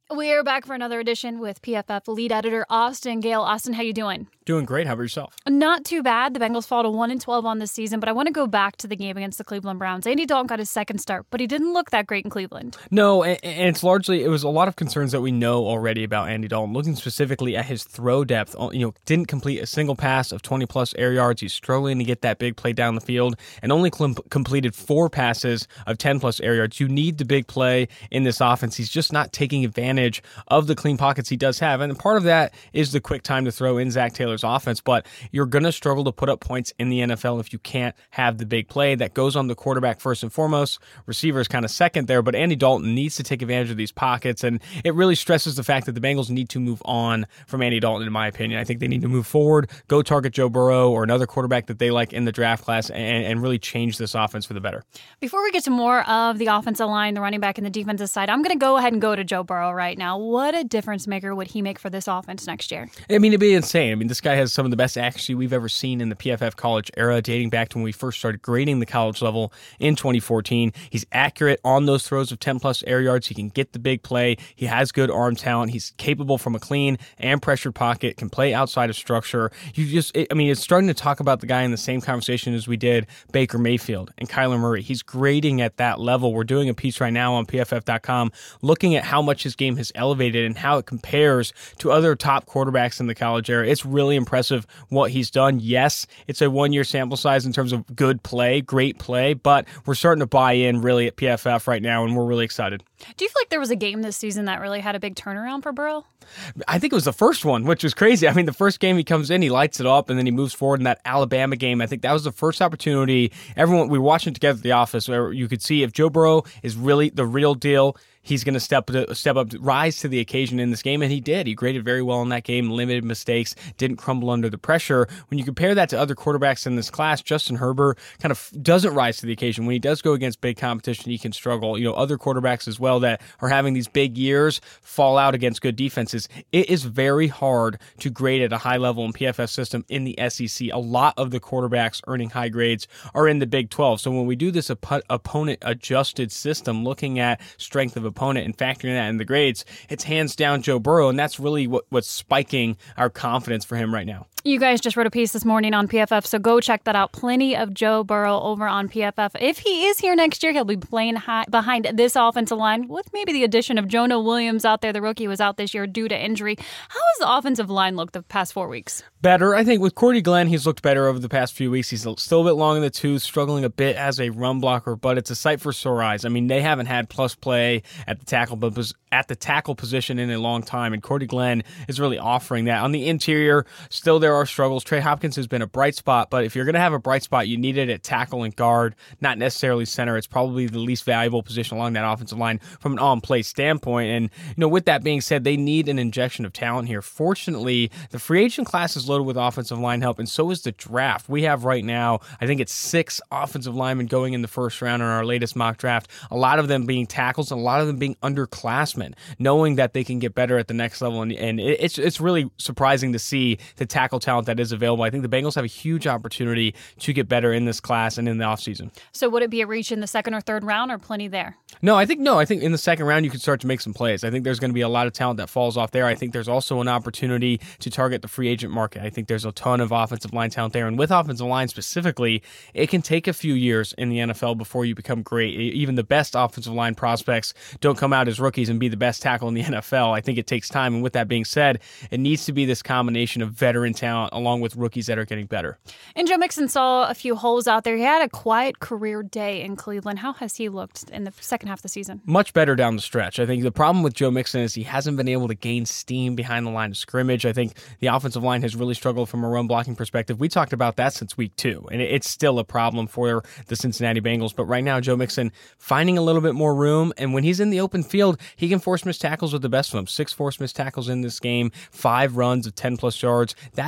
We're back for another edition with PFF lead editor Austin Gale. Austin, how you doing? Doing great. How about yourself? Not too bad. The Bengals fall to 1-12 on this season, but I want to go back to the game against the Cleveland Browns. Andy Dalton got his second start, but he didn't look that great in Cleveland. No, and it was a lot of concerns that we know already about Andy Dalton. Looking specifically at his throw depth, didn't complete a single pass of 20-plus air yards. He's struggling to get that big play down the field and only completed 4 passes of 10-plus air yards. You need the big play in this offense. He's just not taking advantage of the clean pockets he does have, and part of that is the quick time to throw in Zach Taylor's offense, but you're going to struggle to put up points in the NFL if you can't have the big play. That goes on the quarterback first and foremost. Receivers kind of second there, but Andy Dalton needs to take advantage of these pockets, and it really stresses the fact that the Bengals need to move on from Andy Dalton, in my opinion. I think they need to move forward, go target Joe Burrow or another quarterback that they like in the draft class, and really change this offense for the better. Before we get to more of the offensive line, the running back, and the defensive side, I'm going to go ahead and go to Joe Burrow right now. What a difference maker would he make for this offense next year? I mean, it'd be insane. I mean, this guy has some of the best accuracy we've ever seen in the PFF college era, dating back to when we first started grading the college level in 2014. He's accurate on those throws of 10-plus air yards. He can get the big play. He has good arm talent. He's capable from a clean and pressured pocket, can play outside of structure. It's starting to talk about the guy in the same conversation as we did Baker Mayfield and Kyler Murray. He's grading at that level. We're doing a piece right now on PFF.com looking at how much his game has elevated and how it compares to other top quarterbacks in the college era. It's really impressive what he's done. Yes, it's a one-year sample size in terms of good play, great play, but we're starting to buy in really at PFF right now, and we're really excited. Do you feel like there was a game this season that really had a big turnaround for Burrow? I think it was the first one, which was crazy. I mean, the first game he comes in, he lights it up, and then he moves forward in that Alabama game. I think that was the first opportunity. We were watching together at the office where you could see if Joe Burrow is really the real deal, he's going to step up, rise to the occasion in this game, and he did. He graded very well in that game, limited mistakes, didn't crumble under the pressure. When you compare that to other quarterbacks in this class, Justin Herbert kind of doesn't rise to the occasion. When he does go against big competition, he can struggle. Other quarterbacks as well that are having these big years fall out against good defenses. It is very hard to grade at a high level in PFF system in the SEC. A lot of the quarterbacks earning high grades are in the Big 12. So when we do this opponent-adjusted system, looking at strength of opponent and factoring that in the grades, it's hands down Joe Burrow, and that's really what's spiking our confidence for him right now. You guys just wrote a piece this morning on PFF, so go check that out. Plenty of Joe Burrow over on PFF. If he is here next year, he'll be playing behind this offensive line with maybe the addition of Jonah Williams out there. The rookie was out this year due to injury. How has the offensive line looked the past 4 weeks? Better. I think with Cordy Glenn, he's looked better over the past few weeks. He's still a bit long in the tooth, struggling a bit as a run blocker, but it's a sight for sore eyes. I mean, they haven't had plus play at the tackle position in a long time, and Cordy Glenn is really offering that. On the interior, still there are struggles. Trey Hopkins has been a bright spot, but if you're going to have a bright spot, you need it at tackle and guard, not necessarily center. It's probably the least valuable position along that offensive line from an on-play standpoint. And, with that being said, they need an injection of talent here. Fortunately, the free agent class is loaded with offensive line help, and so is the draft. We have right now, I think it's 6 offensive linemen going in the first round in our latest mock draft, a lot of them being tackles and a lot of them being underclassmen, knowing that they can get better at the next level. And it's really surprising to see the tackle talent that is available. I think the Bengals have a huge opportunity to get better in this class and in the offseason. So would it be a reach in the second or third round, or plenty there? No, I think in the second round you can start to make some plays. I think there's going to be a lot of talent that falls off there. I think there's also an opportunity to target the free agent market. I think there's a ton of offensive line talent there, and with offensive line specifically, it can take a few years in the NFL before you become great. Even the best offensive line prospects don't come out as rookies and be the best tackle in the NFL. I think it takes time, and with that being said, it needs to be this combination of veteran talent along with rookies that are getting better. And Joe Mixon saw a few holes out there. He had a quiet career day in Cleveland. How has he looked in the second half of the season? Much better down the stretch. I think the problem with Joe Mixon is he hasn't been able to gain steam behind the line of scrimmage. I think the offensive line has really struggled from a run blocking perspective. We talked about that since week 2, and it's still a problem for the Cincinnati Bengals. But right now, Joe Mixon finding a little bit more room, and when he's in the open field, he can force missed tackles with the best of them. 6 forced missed tackles in this game, 5 runs of 10-plus yards. That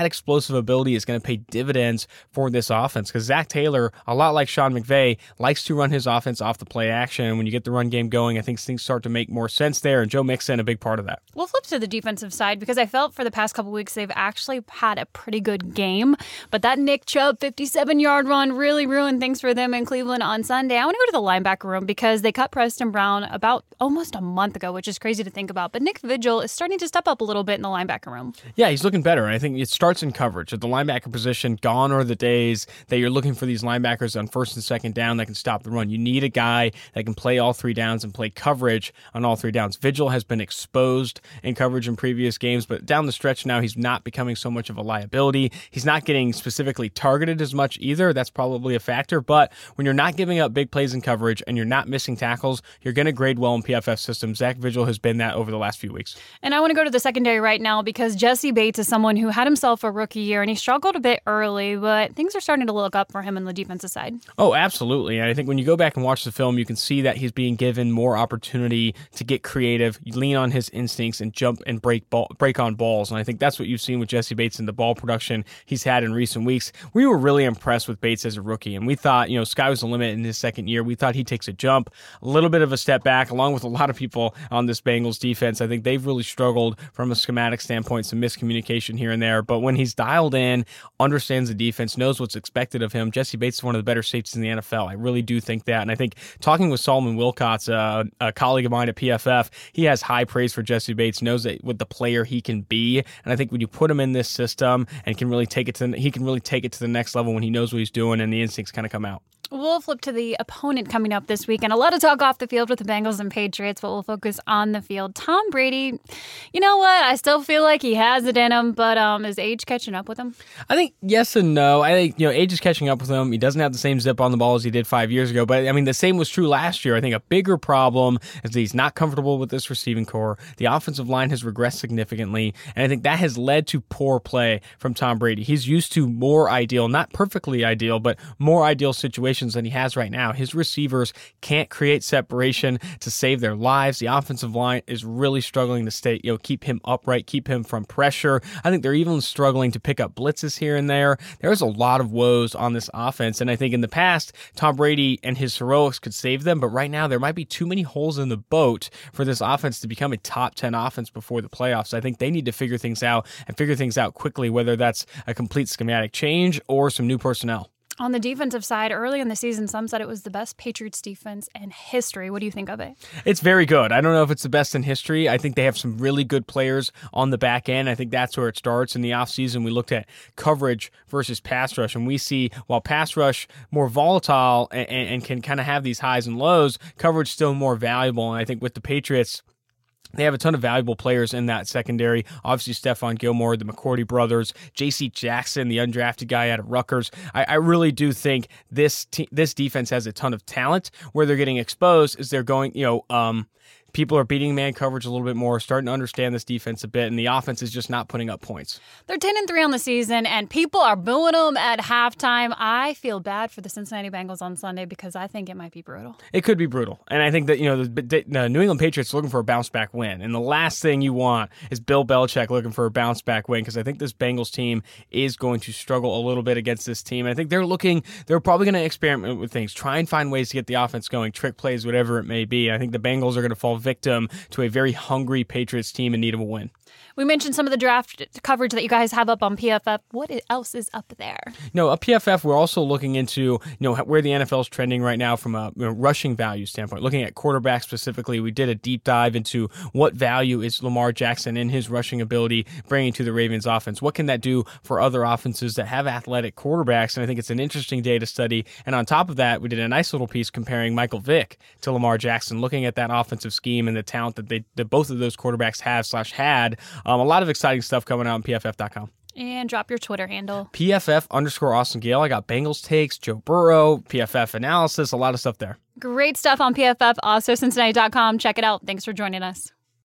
explosive ability is going to pay dividends for this offense because Zach Taylor, a lot like Sean McVay, likes to run his offense off the play action. When you get the run game going, I think things start to make more sense there, and Joe Mixon, a big part of that. We'll flip to the defensive side because I felt for the past couple weeks they've actually had a pretty good game, but that Nick Chubb 57-yard run really ruined things for them in Cleveland on Sunday. I want to go to the linebacker room because they cut Preston Brown about almost a month ago, which is crazy to think about, but Nick Vigil is starting to step up a little bit in the linebacker room. Yeah, he's looking better. I think it starts in coverage. At the linebacker position, gone are the days that you're looking for these linebackers on first and second down that can stop the run. You need a guy that can play all three downs and play coverage on all three downs. Vigil has been exposed in coverage in previous games, but down the stretch now, he's not becoming so much of a liability. He's not getting specifically targeted as much either. That's probably a factor, but when you're not giving up big plays in coverage and you're not missing tackles, you're going to grade well in PFF systems. Zach Vigil has been that over the last few weeks. And I want to go to the secondary right now because Jessie Bates is someone who had himself a rookie year and he struggled a bit early, but things are starting to look up for him on the defensive side. Oh, absolutely. And I think when you go back and watch the film, you can see that he's being given more opportunity to get creative, lean on his instincts, and jump and break on balls. And I think that's what you've seen with Jessie Bates in the ball production he's had in recent weeks. We were really impressed with Bates as a rookie, and we thought, sky was the limit in his second year. We thought he takes a jump, a little bit of a step back, along with a lot of people on this Bengals defense. I think they've really struggled from a schematic standpoint, some miscommunication here and there. But when he's dialed in, understands the defense, knows what's expected of him, Jessie Bates is one of the better safeties in the NFL. I really do think that. And I think talking with Solomon Wilcots, a colleague of mine at PFF, he has high praise for Jessie Bates, knows that with the player he can be. And I think when you put him in this system and he can really take it to the next level when he knows what he's doing and the instincts kind of come out. We'll flip to the opponent coming up this week, and a lot of talk off the field with the Bengals and Patriots, but we'll focus on the field. Tom Brady, you know what? I still feel like he has it in him, but is age catching up with him? I think yes and no. I think, age is catching up with him. He doesn't have the same zip on the ball as he did 5 years ago, but I mean, the same was true last year. I think a bigger problem is that he's not comfortable with this receiving core. The offensive line has regressed significantly, and I think that has led to poor play from Tom Brady. He's used to more ideal, not perfectly ideal, but more ideal situations than he has right now. His receivers can't create separation to save their lives. The offensive line is really struggling to keep him upright, keep him from pressure. I think they're even struggling to pick up blitzes here and there. There's a lot of woes on this offense, and I think in the past, Tom Brady and his heroics could save them, but right now there might be too many holes in the boat for this offense to become a top 10 offense before the playoffs. I think they need to figure things out quickly, whether that's a complete schematic change or some new personnel. On the defensive side, early in the season, some said it was the best Patriots defense in history. What do you think of it? It's very good. I don't know if it's the best in history. I think they have some really good players on the back end. I think that's where it starts. In the offseason, we looked at coverage versus pass rush, and we see while pass rush more volatile and can kind of have these highs and lows, coverage still more valuable. And I think with the Patriots, they have a ton of valuable players in that secondary. Obviously, Stephon Gilmore, the McCourty brothers, J.C. Jackson, the undrafted guy out of Rutgers. I really do think this defense has a ton of talent. Where they're getting exposed is they're going, people are beating man coverage a little bit more, starting to understand this defense a bit, and the offense is just not putting up points. They're 10-3 on the season, and people are booing them at halftime. I feel bad for the Cincinnati Bengals on Sunday because I think it might be brutal. It could be brutal, and I think that the New England Patriots are looking for a bounce-back win, and the last thing you want is Bill Belichick looking for a bounce-back win because I think this Bengals team is going to struggle a little bit against this team. I think they're probably going to experiment with things, try and find ways to get the offense going, trick plays, whatever it may be. I think the Bengals are going to fall victim to a very hungry Patriots team in need of a win. We mentioned some of the draft coverage that you guys have up on PFF. What else is up there? At PFF, we're also looking into where the NFL is trending right now from a rushing value standpoint. Looking at quarterbacks specifically, we did a deep dive into what value is Lamar Jackson and his rushing ability bringing to the Ravens offense. What can that do for other offenses that have athletic quarterbacks? And I think it's an interesting data study. And on top of that, we did a nice little piece comparing Michael Vick to Lamar Jackson, looking at that offensive scheme and the talent that both of those quarterbacks had. A lot of exciting stuff coming out on PFF.com. And drop your Twitter handle. PFF_Austin Gayle. I got Bengals takes, Joe Burrow, PFF analysis, a lot of stuff there. Great stuff on PFF. Also, Cincinnati.com. Check it out. Thanks for joining us.